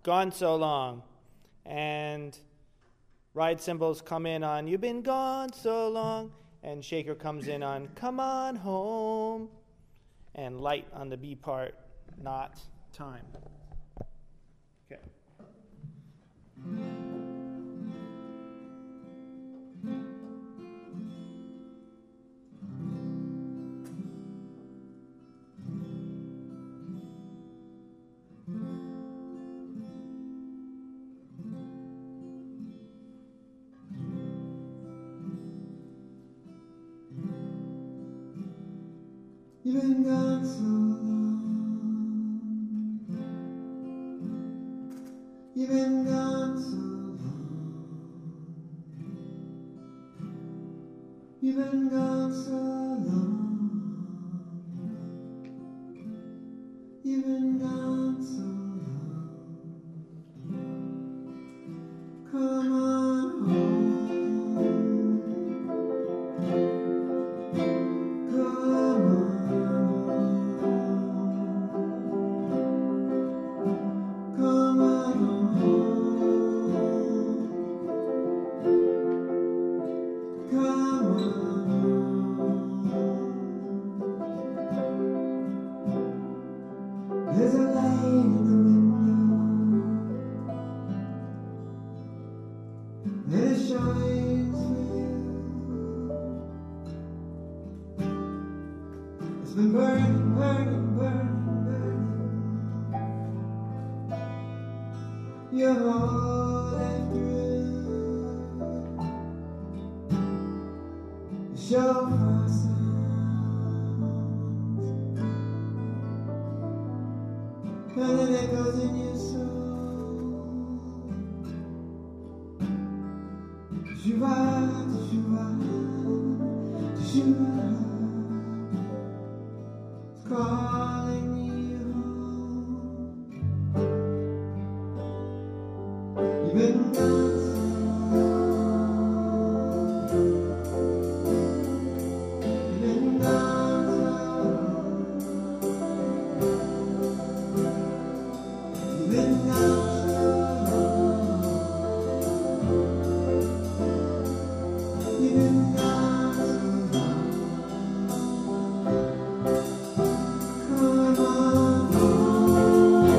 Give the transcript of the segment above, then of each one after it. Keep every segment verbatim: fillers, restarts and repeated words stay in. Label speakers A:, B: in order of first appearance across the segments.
A: Gone So Long. And ride cymbals come in on You've Been Gone So Long. And shaker comes in on Come On Home. And light on the B part, Not Time. Okay.
B: You've been gone so long. You've been gone so long. You've been gone so long. You've been gone so long. Come on home. There's a light in the window, and it shines for you. It's been burning, burning, burning, burning your whole life through. The shofar sounds, and it echoes in your soul. Teshuva, teshuva, teshuva, it's calling you home. You've been gone so long. You've been gone so long. You've been gone so long. You've been gone so long. Come on home.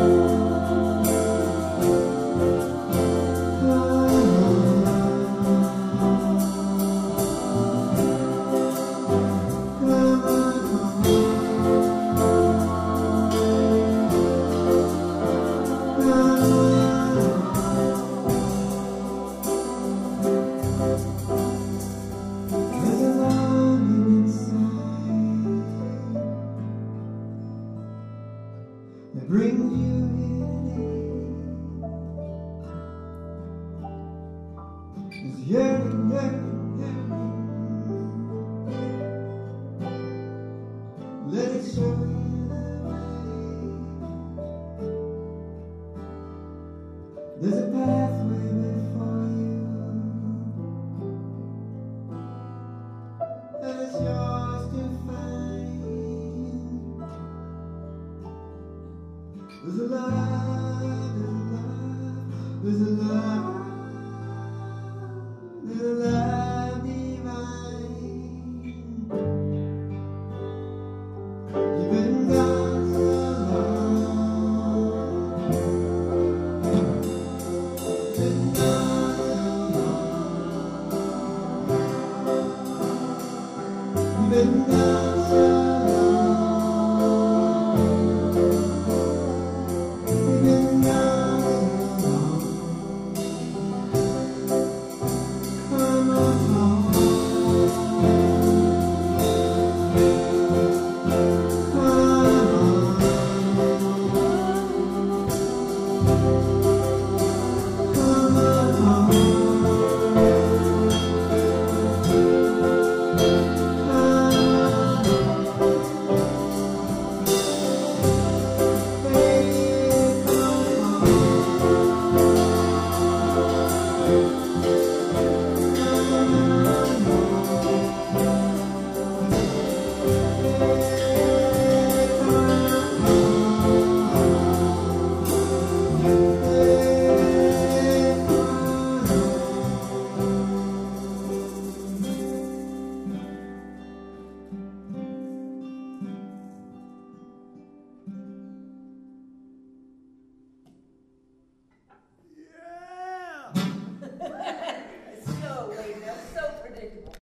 B: Come on There's a longing inside that brings you here today. It's yearning, yearning, yearning. Let it show you the way. There's a pathway before you, and it's yours to find. There's a love, there's a love, there's a love, there's a love divine. You've been gone so long. You've been gone so long. You've been gone so long. You've been gone so long. Come on home. Come on.